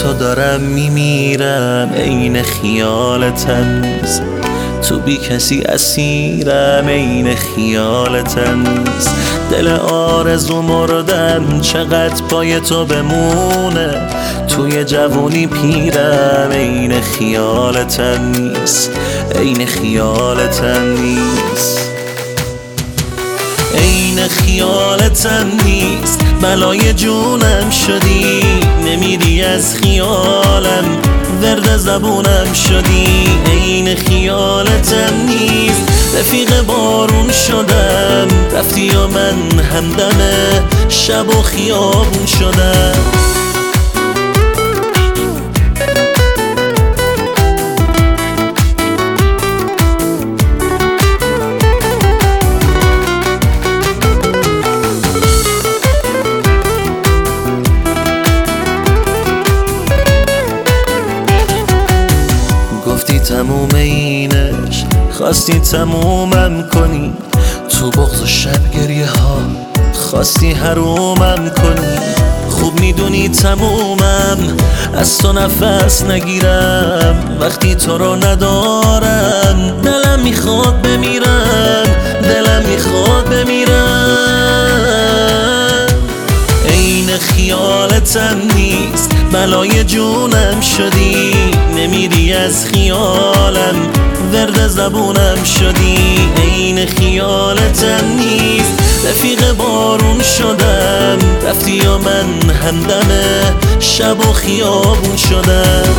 تو دارم میمیرم، عین خیالتم نیست. تو بی کسی اسیرم، عین خیالتم نیست. دل آرزو مردم چقدر پای تو بمونه، توی جوونی پیرم، عین خیالتم نیست، عین خیالتم نیست. عین خیالتم نیست، بلای جونم شدی، نمیری از خیالم، ورد زبونم شدی. عین خیالتم نیست، رفیق بارون شدم، رفتی و من همدم شب و خیابون شدم. گفتی تموم اینش، خواستی تمومم کنی، تو بغض و شب گریه ها خواستی حرومم کنی. خوب میدونی تمومم، از تو نفس نگیرم، وقتی تو رو ندارم دلم میخواد بمیرم، دلم میخواد بمیرم. عین خیالتم نیست، بلای جونم شدی، نمیری از خیالم، ورد زبونم شدی. عین خیالتم نیست، رفیق بارون شدم، رفتی و من همدم شب و خیابون شدم.